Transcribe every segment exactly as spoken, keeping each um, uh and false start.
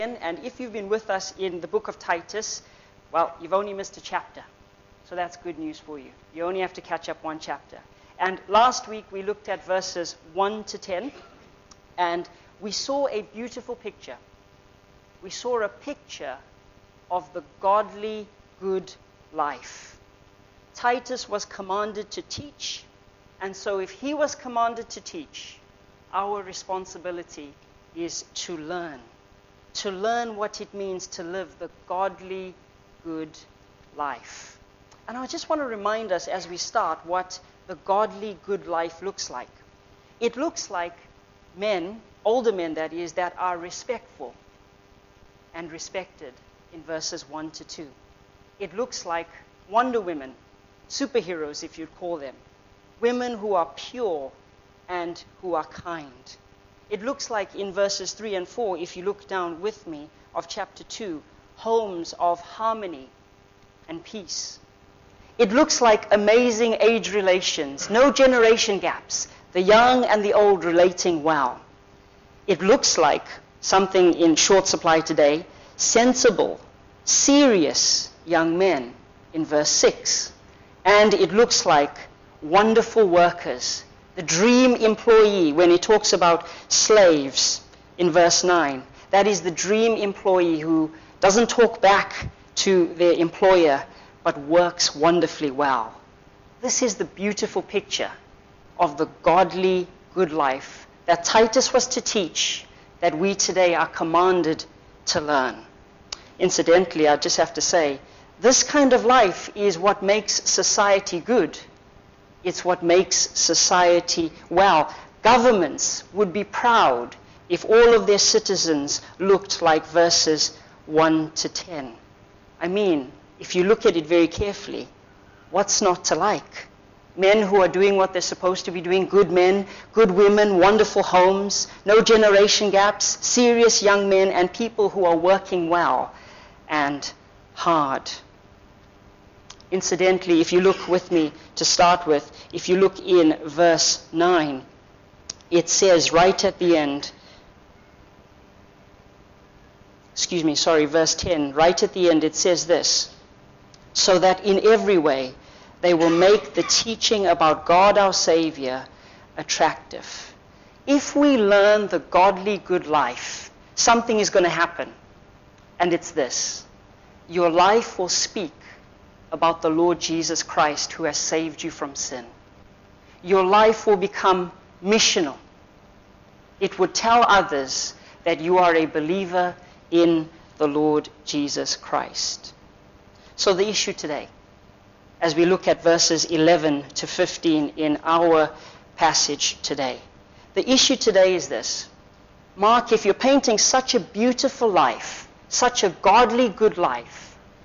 And if you've been with us in the book of Titus, well, you've only missed a chapter. So that's good news for you. You only have to catch up one chapter. And last week we looked at verses one to ten, and we saw a beautiful picture. We saw a picture of the godly, good life. Titus was commanded to teach, and so if he was commanded to teach, our responsibility is to learn. To learn what it means to live the godly, good life. And I just want to remind us as we start what the godly, good life looks like. It looks like men, older men that is, that are respectful and respected in verses one to two. It looks like Wonder Women, superheroes if you'd call them. Women who are pure and who are kind. It looks like in verses three and four, if you look down with me, of chapter two, homes of harmony and peace. It looks like amazing age relations, no generation gaps, the young and the old relating well. It looks like something in short supply today, sensible, serious young men in verse six. And it looks like wonderful workers, the dream employee when he talks about slaves in verse nine. That is the dream employee who doesn't talk back to their employer but works wonderfully well. This is the beautiful picture of the godly good life that Titus was to teach, that we today are commanded to learn. Incidentally, I just have to say, this kind of life is what makes society good. It's what makes society well. Governments would be proud if all of their citizens looked like verses one to ten. I mean, if you look at it very carefully, what's not to like? Men who are doing what they're supposed to be doing, good men, good women, wonderful homes, no generation gaps, serious young men, and people who are working well and hard. Incidentally, if you look with me to start with, if you look in verse nine, it says right at the end, excuse me, sorry, verse ten, right at the end it says this, so that in every way they will make the teaching about God our Savior attractive. If we learn the godly good life, something is going to happen, and it's this. Your life will speak about the Lord Jesus Christ who has saved you from sin. Your life will become missional. It would tell others that you are a believer in the Lord Jesus Christ. So the issue today, as we look at verses eleven to fifteen in our passage today, the issue today is this. Mark, if you're painting such a beautiful life, such a godly good life,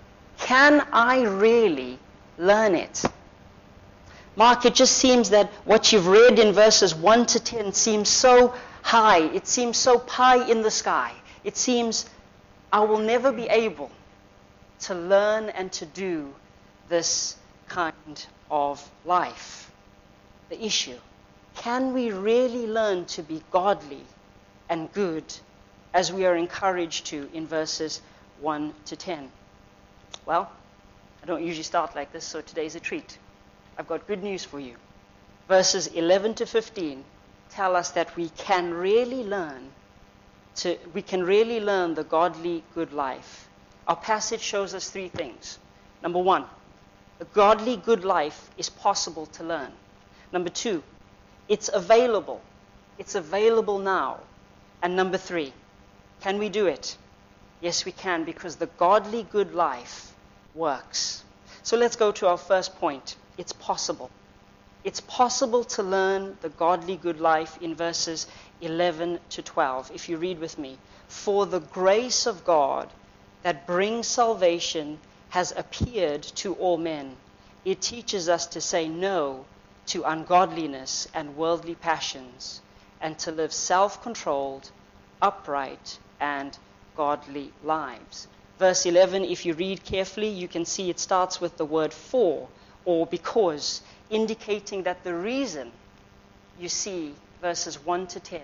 can I really learn it? Mark, it just seems that what you've read in verses one to ten seems so high. It seems so pie in the sky. It seems I will never be able to learn and to do this kind of life. The issue, can we really learn to be godly and good as we are encouraged to in verses one to ten? Well, I don't usually start like this, so today's a treat. I've got good news for you. Verses eleven to fifteen tell us that we can really learn to, we can really learn the godly good life. Our passage shows us three things. Number one, the godly good life is possible to learn. Number two, it's available. It's available now. And number three, can we do it? Yes, we can, because the godly good life works. So let's go to our first point. It's possible. It's possible to learn the godly good life in verses eleven to twelve. If you read with me, for the grace of God that brings salvation has appeared to all men. It teaches us to say no to ungodliness and worldly passions, and to live self-controlled, upright, and godly lives. Verse eleven, if you read carefully, you can see it starts with the word for, or because, indicating that the reason, you see, verses one to ten,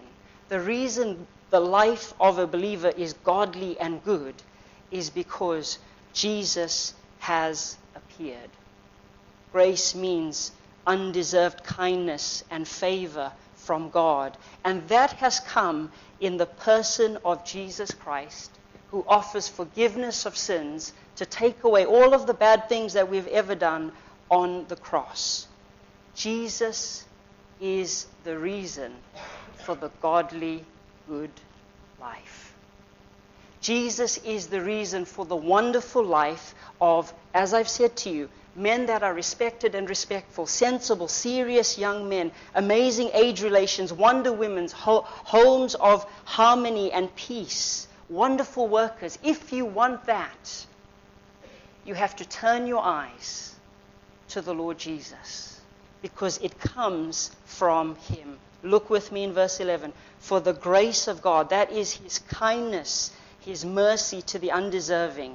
The reason the life of a believer is godly and good is because Jesus has appeared. Grace means undeserved kindness and favor from God. And that has come in the person of Jesus Christ, who offers forgiveness of sins to take away all of the bad things that we've ever done on the cross. Jesus is the reason for the godly, good life. Jesus is the reason for the wonderful life of, as I've said to you, men that are respected and respectful, sensible, serious young men, amazing age relations, wonder women's, ho- homes of harmony and peace, wonderful workers. If you want that, you have to turn your eyes to the Lord Jesus, because it comes from him. Look with me in verse eleven. For the grace of God, that is his kindness, his mercy to the undeserving,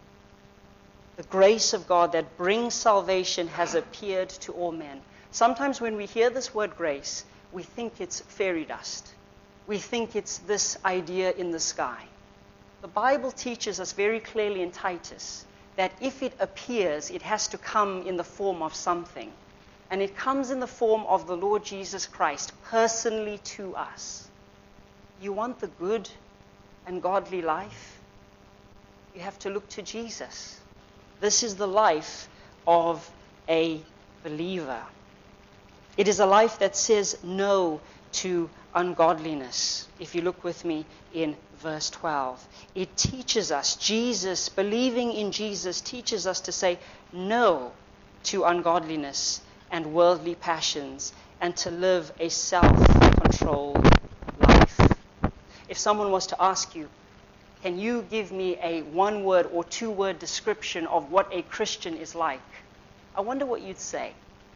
the grace of God that brings salvation has appeared to all men. Sometimes when we hear this word grace, we think it's fairy dust. We think it's this idea in the sky. The Bible teaches us very clearly in Titus that if it appears, it has to come in the form of something. And it comes in the form of the Lord Jesus Christ personally to us. You want the good and godly life? You have to look to Jesus. This is the life of a believer. It is a life that says no to ungodliness. If you look with me in verse twelve, it teaches us, Jesus, believing in Jesus, teaches us to say no to ungodliness and worldly passions, and to live a self-controlled life. If someone was to ask you, can you give me a one-word or two-word description of what a Christian is like? I wonder what you'd say.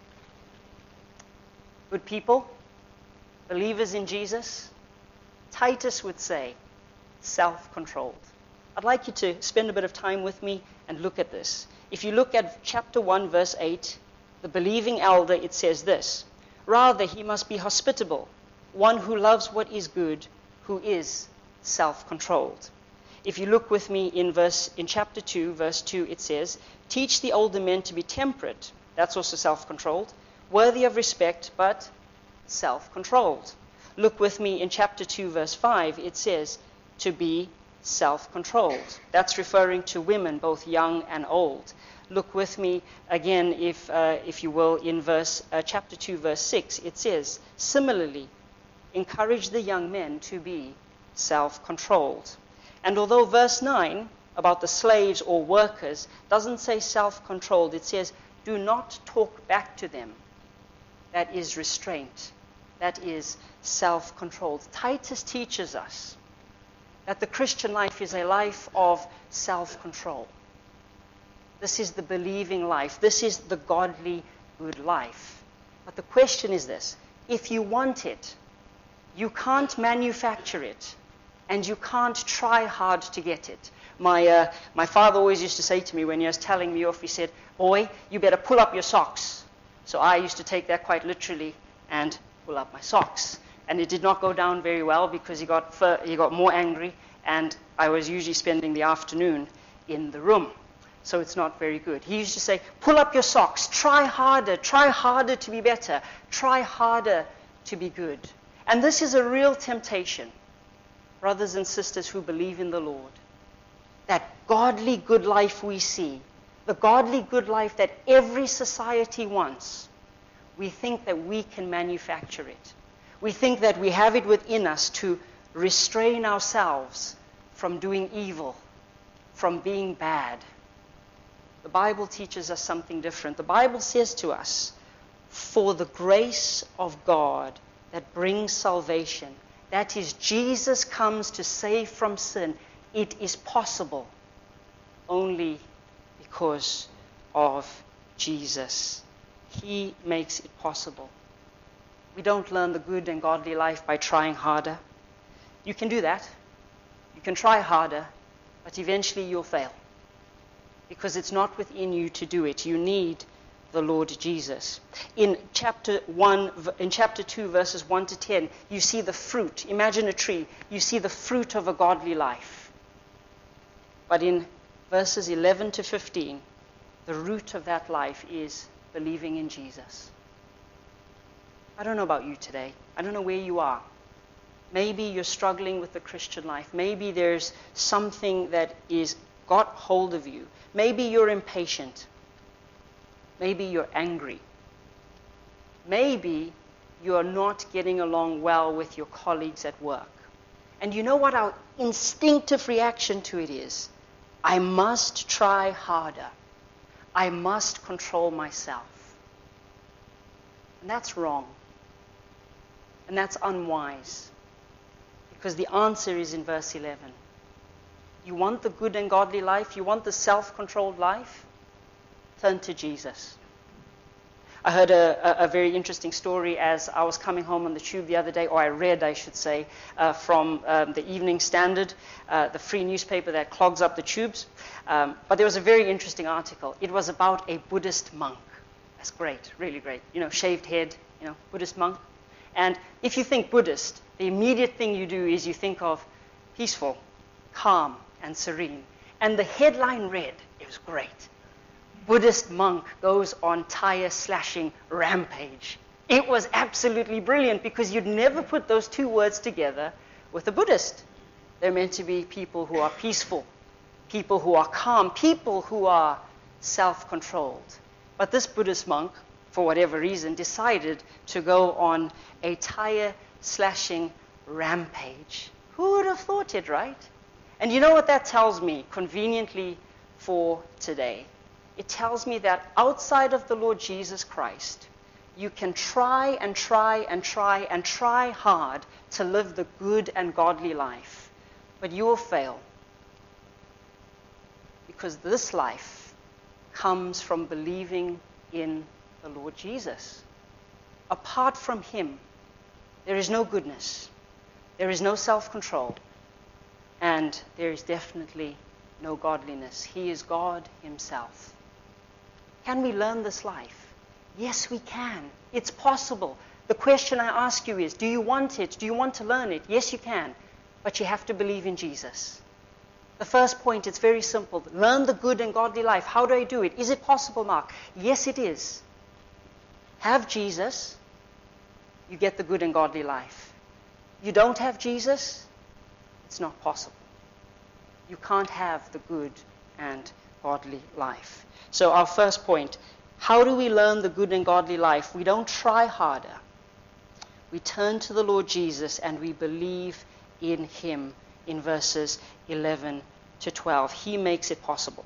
Good people? Believers in Jesus? Titus would say, self-controlled. I'd like you to spend a bit of time with me and look at this. If you look at chapter one, verse eight, the believing elder, it says this: rather, he must be hospitable, one who loves what is good, who is self-controlled. If you look with me in verse in chapter two, verse two, it says, teach the older men to be temperate. That's also self-controlled. Worthy of respect, but self-controlled. Look with me in chapter two, verse five, it says, to be self-controlled. That's referring to women, both young and old. Look with me again, if uh, if you will, in verse uh, chapter two, verse six, it says, similarly, encourage the young men to be self-controlled. And although verse nine, about the slaves or workers, doesn't say self-controlled, it says, do not talk back to them. That is restraint. That is self-controlled. Titus teaches us that the Christian life is a life of self-control. This is the believing life. This is the godly, good life. But the question is this: if you want it, you can't manufacture it, and you can't try hard to get it. My uh, my father always used to say to me when he was telling me off, he said, boy, you better pull up your socks. So I used to take that quite literally and pull up my socks. And it did not go down very well, because he got fur- he got more angry, and I was usually spending the afternoon in the room. So it's not very good. He used to say, pull up your socks, try harder, try harder to be better, try harder to be good. And this is a real temptation, brothers and sisters who believe in the Lord. That godly good life we see, the godly good life that every society wants, we think that we can manufacture it. We think that we have it within us to restrain ourselves from doing evil, from being bad. The Bible teaches us something different. The Bible says to us, for the grace of God that brings salvation, that is, Jesus comes to save from sin, it is possible only because of Jesus. He makes it possible. We don't learn the good and godly life by trying harder. You can do that. You can try harder, but eventually you'll fail, because it's not within you to do it. You need the Lord Jesus. In chapter one, in chapter two, verses one to ten, you see the fruit. Imagine a tree. You see the fruit of a godly life. But in verses eleven to fifteen, the root of that life is believing in Jesus. I don't know about you today. I don't know where you are. Maybe you're struggling with the Christian life. Maybe there's something that is got hold of you. Maybe you're impatient. Maybe you're angry. Maybe you're not getting along well with your colleagues at work. And you know what our instinctive reaction to it is? I must try harder. I must control myself. And that's wrong. And that's unwise. Because the answer is in verse eleven. You want the good and godly life? You want the self-controlled life? Turn to Jesus. I heard a, a, a very interesting story as I was coming home on the tube the other day, or I read, I should say, uh, from um, the Evening Standard, uh, the free newspaper that clogs up the tubes. Um, but there was a very interesting article. It was about a Buddhist monk. That's great, really great. You know, shaved head, you know, Buddhist monk. And if you think Buddhist, the immediate thing you do is you think of peaceful, calm, and serene. And the headline read, it was great, Buddhist monk goes on tire-slashing rampage. It was absolutely brilliant because you'd never put those two words together with a Buddhist. They're meant to be people who are peaceful, people who are calm, people who are self-controlled. But this Buddhist monk, for whatever reason, decided to go on a tire-slashing rampage. Who would have thought it, right? And you know what that tells me, conveniently for today? It tells me that outside of the Lord Jesus Christ, you can try and try and try and try hard to live the good and godly life, but you will fail. Because this life comes from believing in the Lord Jesus. Apart from Him, there is no goodness, there is no self-control, and there is definitely no godliness. He is God Himself. Can we learn this life? Yes, we can. It's possible. The question I ask you is, do you want it? Do you want to learn it? Yes, you can. But you have to believe in Jesus. The first point, it's very simple. Learn the good and godly life. How do I do it? Is it possible, Mark? Yes, it is. Have Jesus, you get the good and godly life. You don't have Jesus, it's not possible. You can't have the good and godly life. So our first point, how do we learn the good and godly life? We don't try harder. We turn to the Lord Jesus and we believe in Him in verses eleven to twelve. He makes it possible.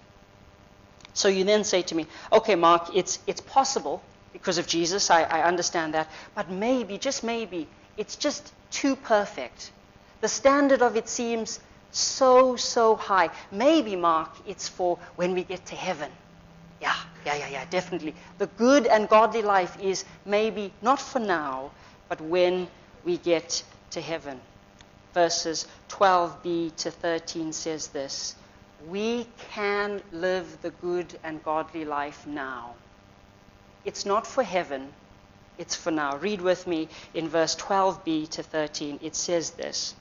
So you then say to me, okay, Mark, it's it's possible because of Jesus. I, I understand that. But maybe, just maybe, it's just too perfect. The standard of it seems so, so high. Maybe, Mark, it's for when we get to heaven. Yeah, yeah, yeah, yeah, definitely. The good and godly life is maybe not for now, but when we get to heaven. Verses twelve b to thirteen says this: we can live the good and godly life now. It's not for heaven, it's for now. Read with me in verse twelve b to thirteen. It says this: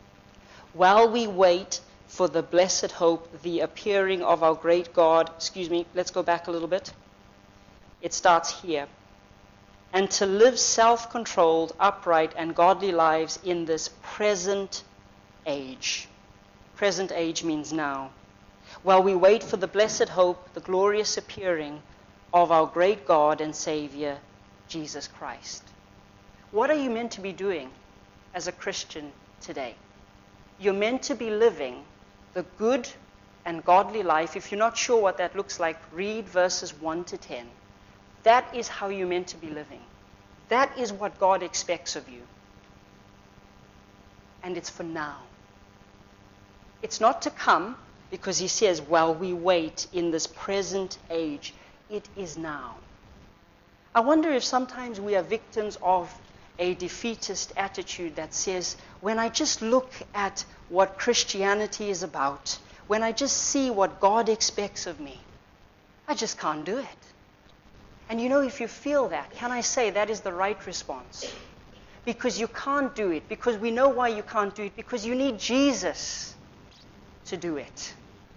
while we wait for the blessed hope, the appearing of our great God. Excuse me, let's go back a little bit. It starts here. And to live self-controlled, upright, and godly lives in this present age. Present age means now. While we wait for the blessed hope, the glorious appearing of our great God and Savior, Jesus Christ. What are you meant to be doing as a Christian today? You're meant to be living the good and godly life. If you're not sure what that looks like, read verses one to ten. That is how you're meant to be living. That is what God expects of you. And it's for now. It's not to come, because He says, while we wait in this present age, it is now. I wonder if sometimes we are victims of a defeatist attitude that says, when I just look at what Christianity is about, when I just see what God expects of me, I just can't do it. And you know, if you feel that, can I say that is the right response? Because you can't do it. Because we know why you can't do it. Because you need Jesus to do it.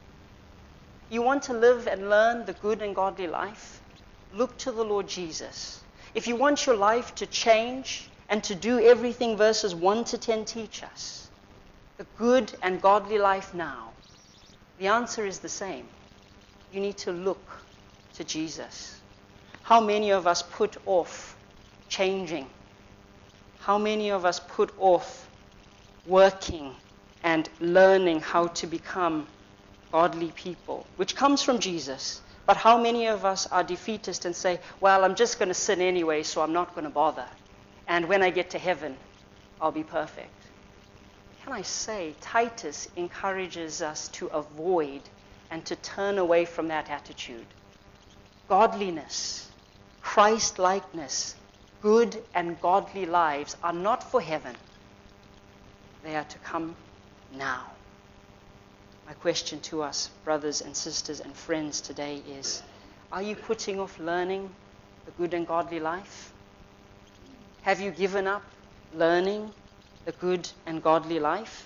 You want to live and learn the good and godly life? Look to the Lord Jesus. If you want your life to change and to do everything verses one to ten teach us, the good and godly life now, the answer is the same. You need to look to Jesus. How many of us put off changing? How many of us put off working and learning how to become godly people, which comes from Jesus? But how many of us are defeatist and say, well, I'm just going to sin anyway, so I'm not going to bother. And when I get to heaven, I'll be perfect. Can I say, Titus encourages us to avoid and to turn away from that attitude. Godliness, Christ-likeness, good and godly lives are not for heaven. They are to come now. My question to us, brothers and sisters and friends today is, are you putting off learning the good and godly life? Have you given up learning the good and godly life?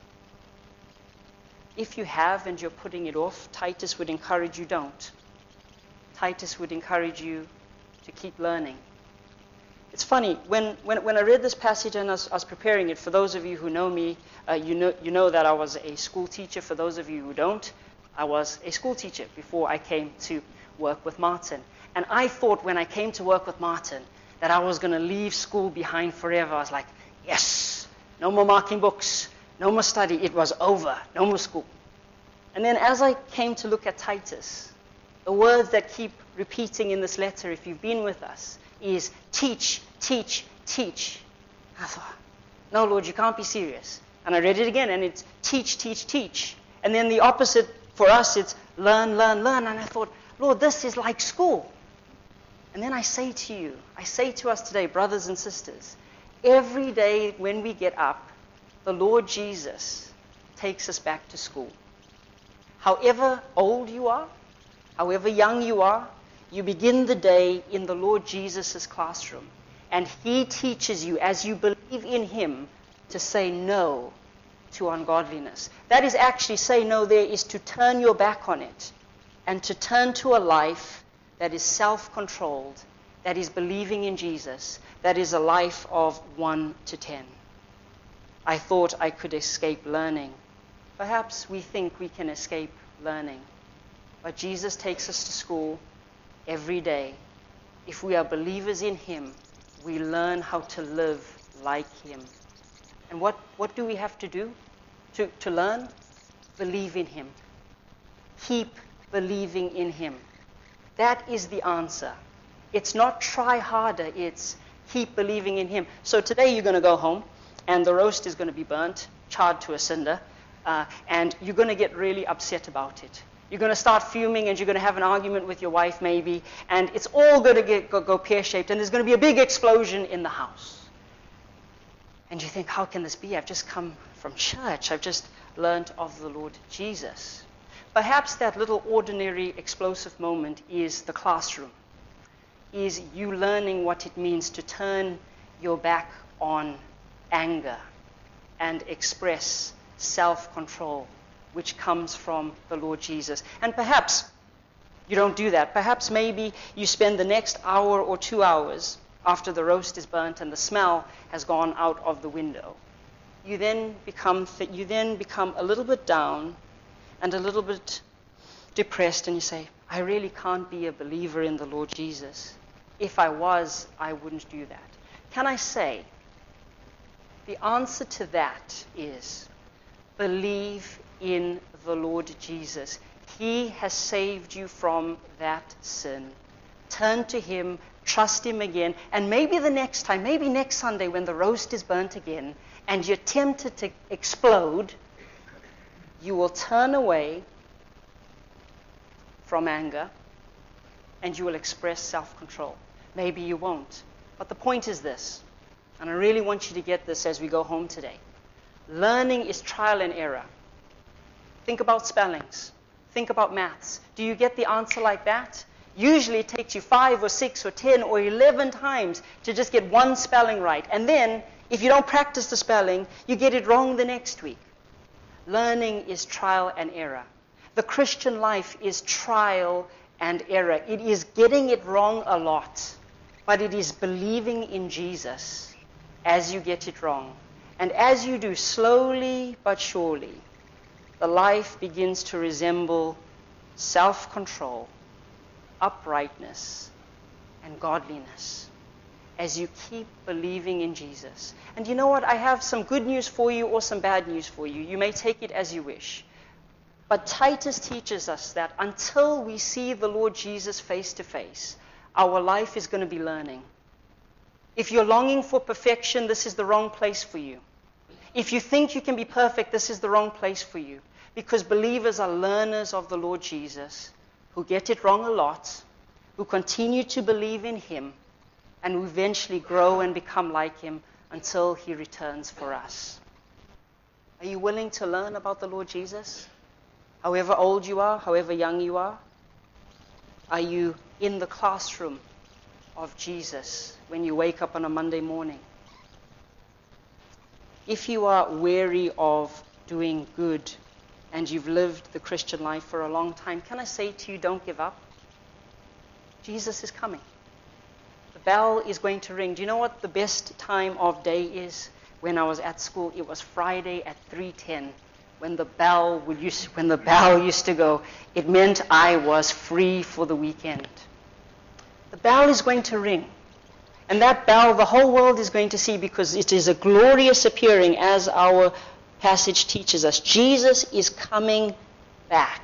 If you have and you're putting it off, Titus would encourage you don't. Titus would encourage you to keep learning. It's funny, when, when, when I read this passage and I was, I was preparing it, for those of you who know me, uh, you know you know that I was a school teacher. For those of you who don't, I was a school teacher before I came to work with Martin. And I thought when I came to work with Martin that I was going to leave school behind forever. I was like, yes, no more marking books, no more study. It was over, no more school. And then as I came to look at Titus, the words that keep repeating in this letter, if you've been with us, is teach, teach, teach. I thought, no, Lord, you can't be serious. And I read it again, and it's teach, teach, teach. And then the opposite for us, it's learn, learn, learn. And I thought, Lord, this is like school. And then I say to you, I say to us today, brothers and sisters, every day when we get up, the Lord Jesus takes us back to school. However old you are, however young you are, you begin the day in the Lord Jesus' classroom. And he teaches you, as you believe in him, to say no to ungodliness. That is actually, say no there is to turn your back on it and to turn to a life that is self-controlled, that is believing in Jesus, that is a life of one to ten. I thought I could escape learning. Perhaps we think we can escape learning. But Jesus takes us to school every day. If we are believers in him, we learn how to live like him. And what, what do we have to do to, to learn? Believe in him. Keep believing in him. That is the answer. It's not try harder, it's keep believing in him. So today you're going to go home, and the roast is going to be burnt, charred to a cinder, uh, and you're going to get really upset about it. You're going to start fuming, and you're going to have an argument with your wife maybe, and it's all going to get, go, go pear-shaped, and there's going to be a big explosion in the house. And you think, how can this be? I've just come from church. I've just learned of the Lord Jesus. Perhaps that little ordinary explosive moment is the classroom, is you learning what it means to turn your back on anger and express self-control, which comes from the Lord Jesus. And perhaps you don't do that. Perhaps maybe you spend the next hour or two hours after the roast is burnt and the smell has gone out of the window. You then become th- you then become a little bit down and a little bit depressed, and you say, I really can't be a believer in the Lord Jesus. If I was, I wouldn't do that. Can I say, the answer to that is believe in the Lord Jesus. He has saved you from that sin. Turn to him, trust him again, and maybe the next time, maybe next Sunday when the roast is burnt again and you're tempted to explode, you will turn away from anger and you will express self-control. Maybe you won't. But the point is this, and I really want you to get this as we go home today. Learning is trial and error. Think about spellings. Think about maths. Do you get the answer like that? Usually it takes you five or six or ten or eleven times to just get one spelling right. And then, if you don't practice the spelling, you get it wrong the next week. Learning is trial and error. The Christian life is trial and error. It is getting it wrong a lot, but it is believing in Jesus as you get it wrong. And as you do, slowly but surely, the life begins to resemble self-control, uprightness, and godliness as you keep believing in Jesus. And you know what? I have some good news for you or some bad news for you. You may take it as you wish. But Titus teaches us that until we see the Lord Jesus face to face, our life is going to be learning. If you're longing for perfection, this is the wrong place for you. If you think you can be perfect, this is the wrong place for you. Because believers are learners of the Lord Jesus, who get it wrong a lot, who continue to believe in him, and who eventually grow and become like him until he returns for us. Are you willing to learn about the Lord Jesus? However old you are, however young you are? Are you in the classroom of Jesus when you wake up on a Monday morning? If you are weary of doing good and you've lived the Christian life for a long time, can I say to you, don't give up? Jesus is coming. The bell is going to ring. Do you know what the best time of day is? When I was at school, it was Friday at three ten. When the bell would use, when the bell used to go, it meant I was free for the weekend. The bell is going to ring. And that bell, the whole world is going to see, because it is a glorious appearing, as our passage teaches us. Jesus is coming back.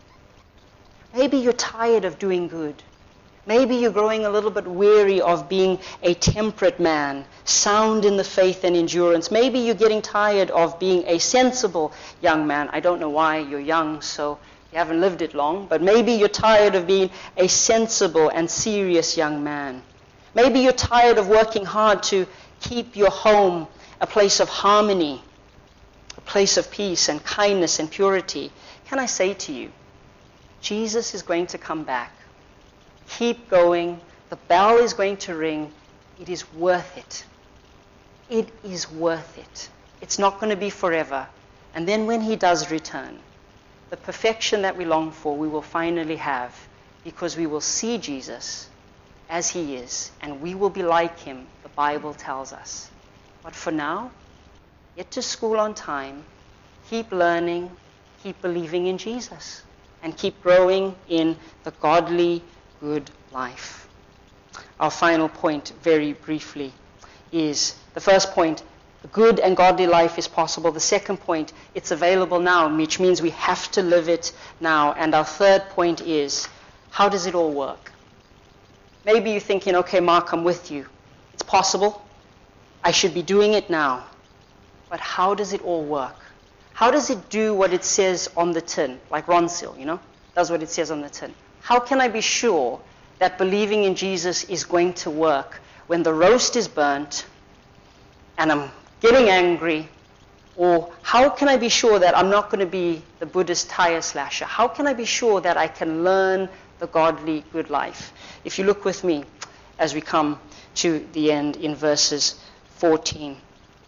Maybe you're tired of doing good. Maybe you're growing a little bit weary of being a temperate man, sound in the faith and endurance. Maybe you're getting tired of being a sensible young man. I don't know why you're young, so you haven't lived it long. But maybe you're tired of being a sensible and serious young man. Maybe you're tired of working hard to keep your home a place of harmony, a place of peace and kindness and purity. Can I say to you, Jesus is going to come back. Keep going. The bell is going to ring. It is worth it. It is worth it. It's not going to be forever. And then when he does return, the perfection that we long for, we will finally have, because we will see Jesus as he is, and we will be like him, the Bible tells us. But for now, get to school on time, keep learning, keep believing in Jesus, and keep growing in the godly, good life. Our final point, very briefly, is the first point: the good and godly life is possible. The second point, it's available now, which means we have to live it now. And our third point is, how does it all work? Maybe you're thinking, okay, Mark, I'm with you. It's possible. I should be doing it now. But how does it all work? How does it do what it says on the tin? Like Ronsil, you know, does what it says on the tin. How can I be sure that believing in Jesus is going to work when the roast is burnt and I'm getting angry? Or how can I be sure that I'm not going to be the Buddhist tire slasher? How can I be sure that I can learn the godly good life? If you look with me as we come to the end in verses fourteen.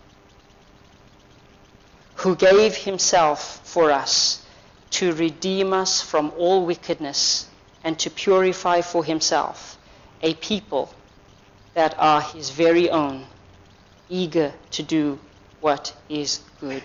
Who gave himself for us to redeem us from all wickedness and to purify for himself a people that are his very own, eager to do what is good.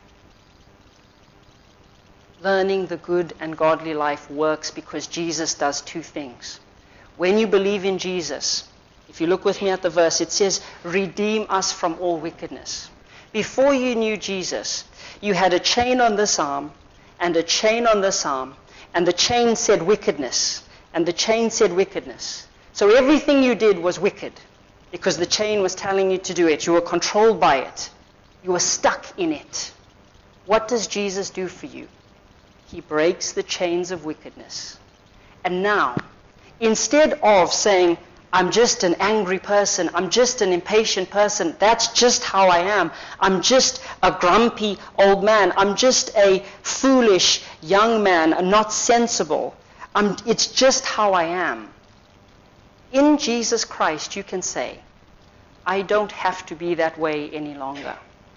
Learning the good and godly life works because Jesus does two things. When you believe in Jesus, if you look with me at the verse, it says, redeem us from all wickedness. Before you knew Jesus, you had a chain on this arm and a chain on this arm, and the chain said wickedness, and the chain said wickedness. So everything you did was wicked because the chain was telling you to do it. You were controlled by it. You were stuck in it. What does Jesus do for you? He breaks the chains of wickedness. And now, instead of saying, I'm just an angry person, I'm just an impatient person, that's just how I am, I'm just a grumpy old man, I'm just a foolish young man, I'm not sensible, I'm, it's just how I am. In Jesus Christ, you can say, I don't have to be that way any longer.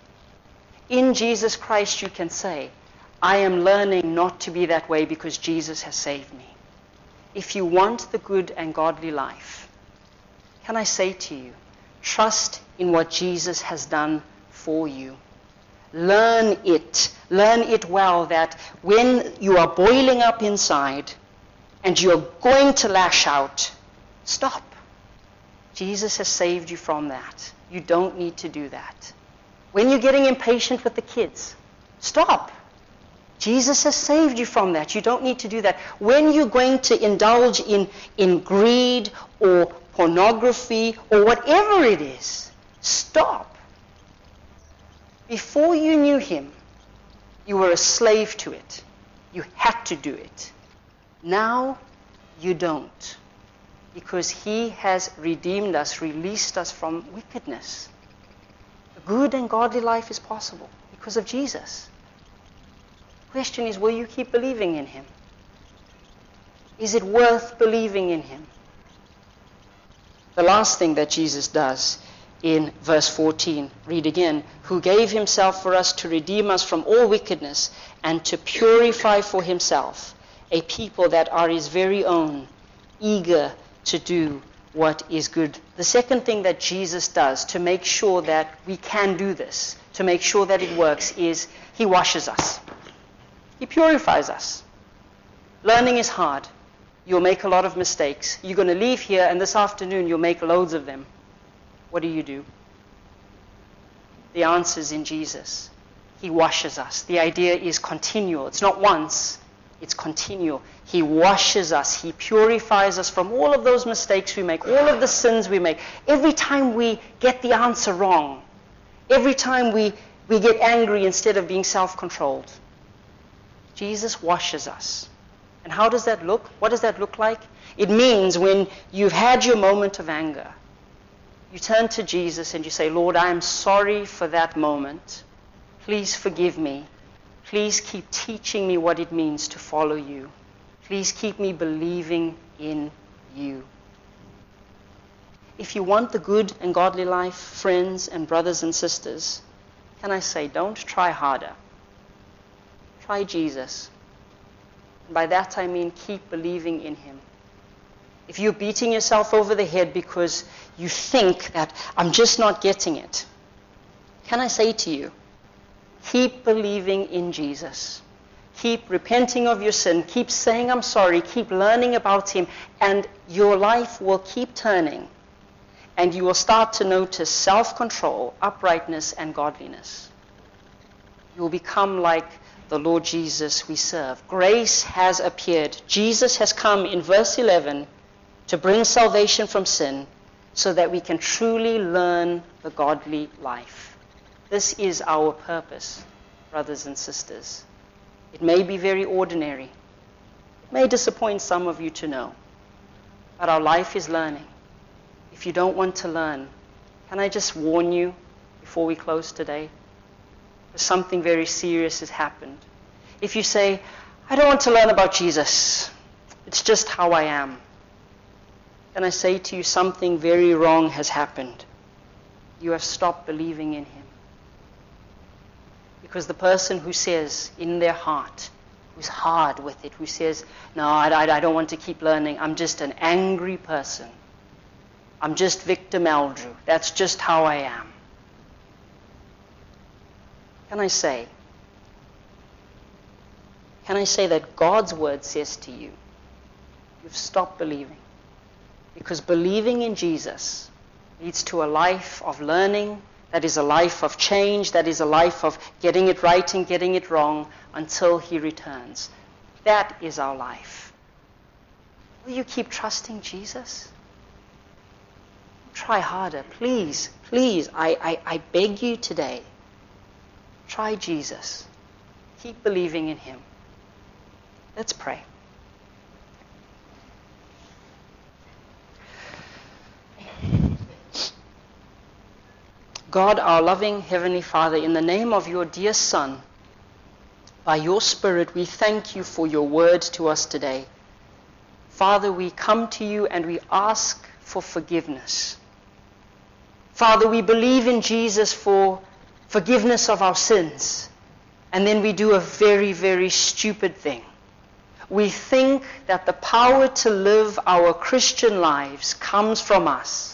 In Jesus Christ, you can say, I am learning not to be that way because Jesus has saved me. If you want the good and godly life, can I say to you, trust in what Jesus has done for you. Learn it. Learn it well, that when you are boiling up inside and you're going to lash out, stop. Jesus has saved you from that. You don't need to do that. When you're getting impatient with the kids, stop. Jesus has saved you from that. You don't need to do that. When you're going to indulge in, in greed or pornography or whatever it is, stop. Before you knew him, you were a slave to it. You had to do it. Now you don't, because he has redeemed us, released us from wickedness. A good and godly life is possible because of Jesus. The question is, will you keep believing in him? Is it worth believing in him? The last thing that Jesus does in verse fourteen, read again, who gave himself for us to redeem us from all wickedness and to purify for himself a people that are his very own, eager to do what is good. The second thing that Jesus does to make sure that we can do this, to make sure that it works, is he washes us. He purifies us. Learning is hard. You'll make a lot of mistakes. You're going to leave here, and this afternoon you'll make loads of them. What do you do? The answer is in Jesus. He washes us. The idea is continual. It's not once. It's continual. He washes us. He purifies us from all of those mistakes we make, all of the sins we make. Every time we get the answer wrong, every time we, we get angry instead of being self-controlled, Jesus washes us. And how does that look? What does that look like? It means when you've had your moment of anger, you turn to Jesus and you say, Lord, I am sorry for that moment. Please forgive me. Please keep teaching me what it means to follow you. Please keep me believing in you. If you want the good and godly life, friends and brothers and sisters, can I say, don't try harder. Try Jesus. And by that I mean keep believing in him. If you're beating yourself over the head because you think that I'm just not getting it, can I say to you, keep believing in Jesus. Keep repenting of your sin. Keep saying I'm sorry. Keep learning about him. And your life will keep turning. And you will start to notice self-control, uprightness, and godliness. You will become like the Lord Jesus we serve. Grace has appeared. Jesus has come in verse eleven to bring salvation from sin so that we can truly learn the godly life. This is our purpose, brothers and sisters. It may be very ordinary. It may disappoint some of you to know. But our life is learning. If you don't want to learn, can I just warn you before we close today? Something very serious has happened. If you say, I don't want to learn about Jesus, it's just how I am, then I say to you, something very wrong has happened. You have stopped believing in him. Because the person who says in their heart, who's hard with it, who says, no, I, I, I don't want to keep learning, I'm just an angry person. I'm just Victor Meldrew. That's just how I am. Can I say, can I say that God's word says to you, you've stopped believing. Because believing in Jesus leads to a life of learning, that is a life of change, that is a life of getting it right and getting it wrong until he returns. That is our life. Will you keep trusting Jesus? Try harder, please, please. I, I, I beg you today. Try Jesus. Keep believing in him. Let's pray. God, our loving Heavenly Father, in the name of your dear Son, by your Spirit, we thank you for your word to us today. Father, we come to you and we ask for forgiveness. Father, we believe in Jesus for forgiveness of our sins. And then we do a very, very stupid thing. We think that the power to live our Christian lives comes from us.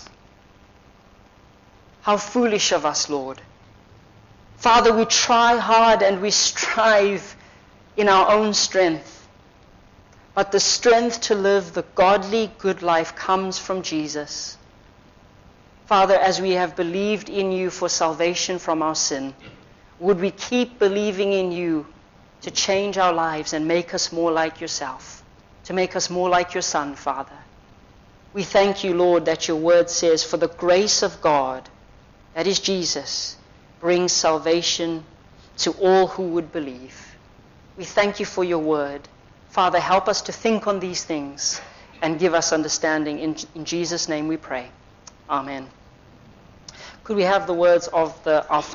How foolish of us, Lord. Father, we try hard and we strive in our own strength. But the strength to live the godly, good life comes from Jesus. Father, as we have believed in you for salvation from our sin, would we keep believing in you to change our lives and make us more like yourself, to make us more like your Son, Father. We thank you, Lord, that your word says, for the grace of God, that is Jesus, brings salvation to all who would believe. We thank you for your word. Father, help us to think on these things and give us understanding. In, in Jesus' name we pray. Amen. Could we have the words of the, our